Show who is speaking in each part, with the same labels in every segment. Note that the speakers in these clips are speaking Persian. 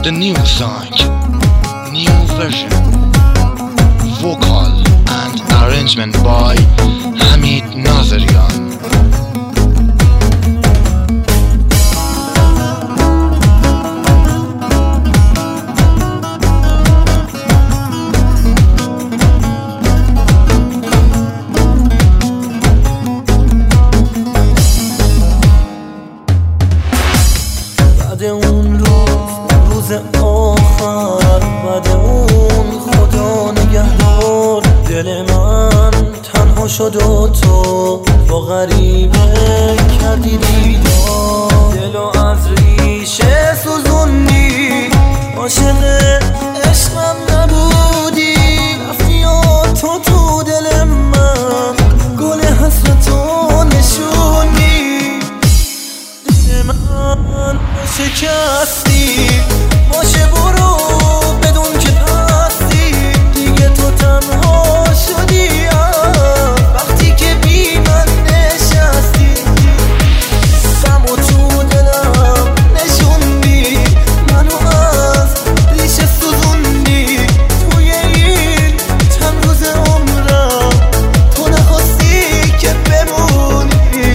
Speaker 1: The new song, new version, vocal and arrangement by Hamid Nazarian.
Speaker 2: بعد اون روز آخر، بعد اون خدا نگهدار، دل من تنها شد و تو با غریبه کردی دیدار. دلو از ریشه سوزوندی، عاشق عشقم نبودی، رفتی و تو دل من گل حسرتو نشوندی. دل من شکستی، باشه برو بدون که هستی، دیگه تو تنها شدی وقتی که بی من نشستی. غم و تو دلم نشوندی، منو از ریشه سوزوندی. توی این چند روز عمرم تو نخواستی که بمونی.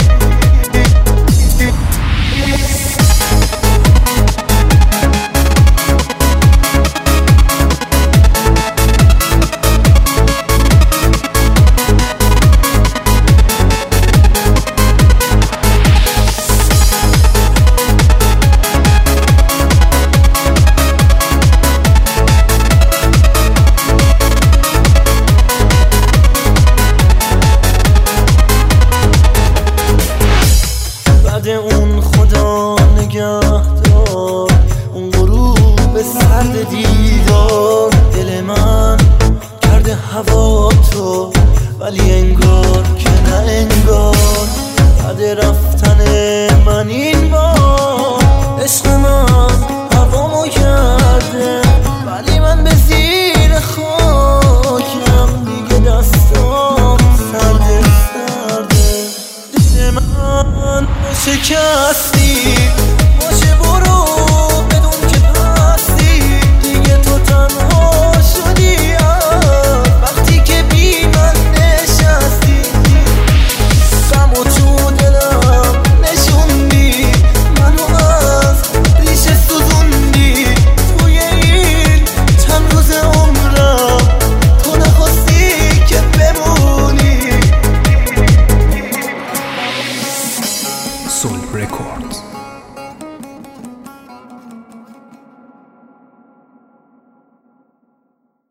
Speaker 2: بعد اون خدا نگهدار، اون غروب سرد دیدار، دل من کرده هوا تو، ولی انگار که نه انگار. بعد رفتن من این بار، عشق من هوامو کرده، ولی من به زیر خاکم، دیگه دستام سرده سرده. دل من شکستی، باشه برو بدون که هستی، دیگه تو تنها شدی وقتی که بی من نشستی. غم و تو دلم نشوندی، منو از ریشه سوزوندی. توی این چند روز عمرم تو نخواستی که بمونی.
Speaker 3: Soul Records.